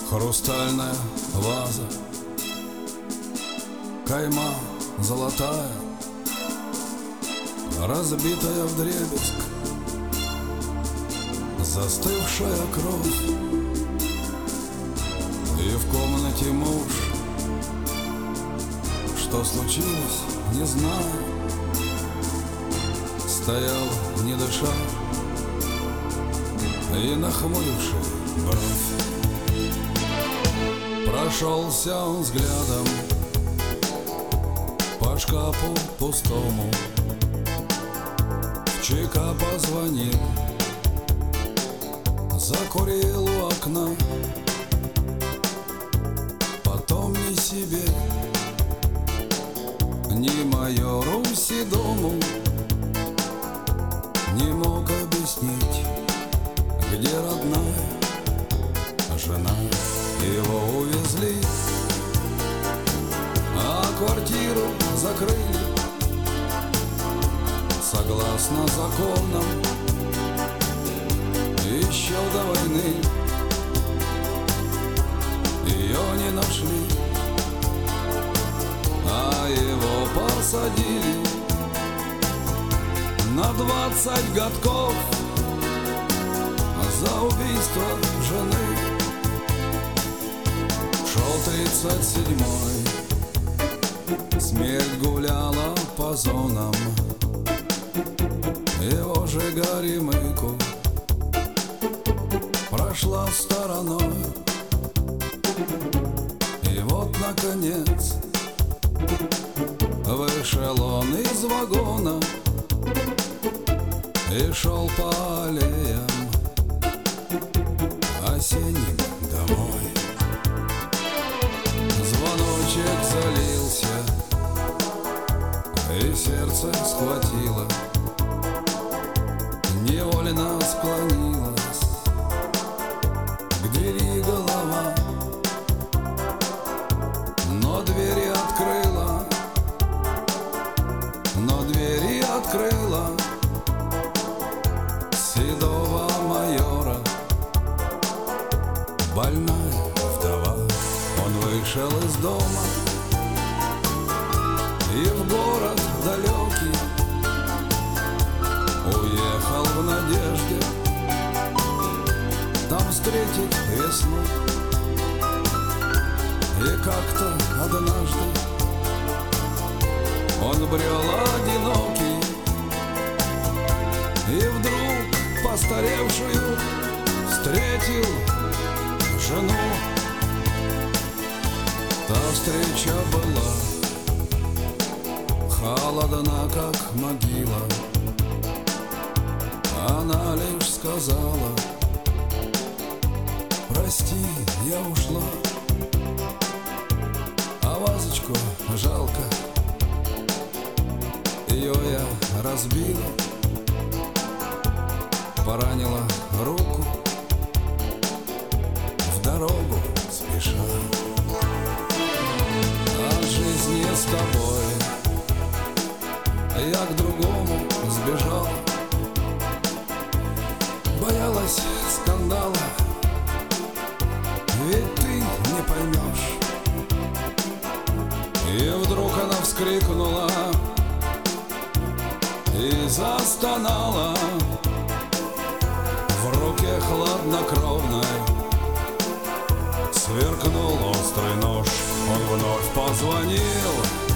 Хрустальная ваза, кайма золотая, разбитая вдребезг, застывшая кровь. И в комнате муж. Что случилось, не знаю. Стоял, не дыша, и нахмуривший бровь. Прошелся он взглядом по шкафу пустому, в ЧК позвонил, закурил у окна. Потом ни себе, ни майору Седому не мог объяснить, где родная жена. Его увезли, а квартиру закрыли. Согласно законам, еще до войны ее не нашли, а его посадили на 20 годков за убийство жены. Шел 37-й, смерть гуляла по зонам, его же Горемыку прошла стороной. И вот, наконец, вышел он из вагона и шел по аллеям осенним домой. Звоночек залился, и сердце схватило, невольно склонилась к двери голова, но двери открыла, седого майора, больная вдова. Он вышел из дома и в город далекий уехал в надежде там встретить весну. И как-то однажды он брел одинокий, и вдруг постаревшую встретил жену. Та встреча была холодна, как могила. Она лишь сказала: прости, я ушла, а вазочку жалко. Ее я разбила, поранила руку, в дорогу спеша. От жизни с тобой я к другому сбежал, боялась скандала, ведь ты не поймешь. И вдруг она вскрикнула и застонала. В руке хладнокровной сверкнул острый нож. Он вновь позвонил,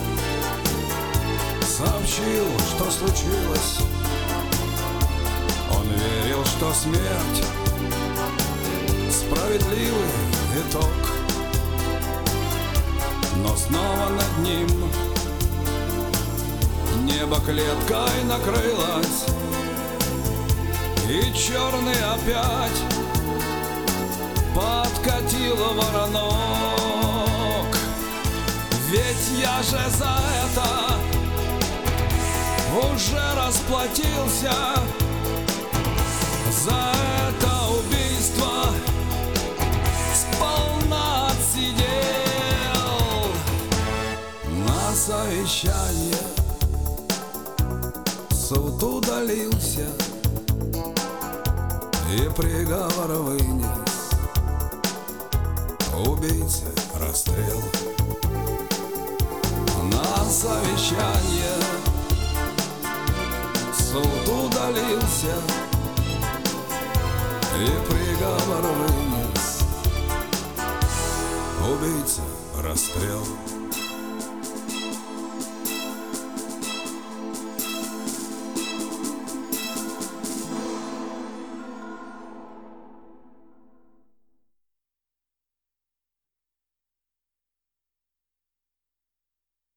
сообщил, что случилось. Он верил, что смерть — справедливый итог. Но снова над ним небо клеткой накрылось, и черный опять подкатил воронок. Ведь я же за это уже расплатился, за это убийство сполна отсидел. На совещание суд удалился и приговор вынес. убийце расстрел. На совещание суд удалился и приговор вынес: убийца расстрел.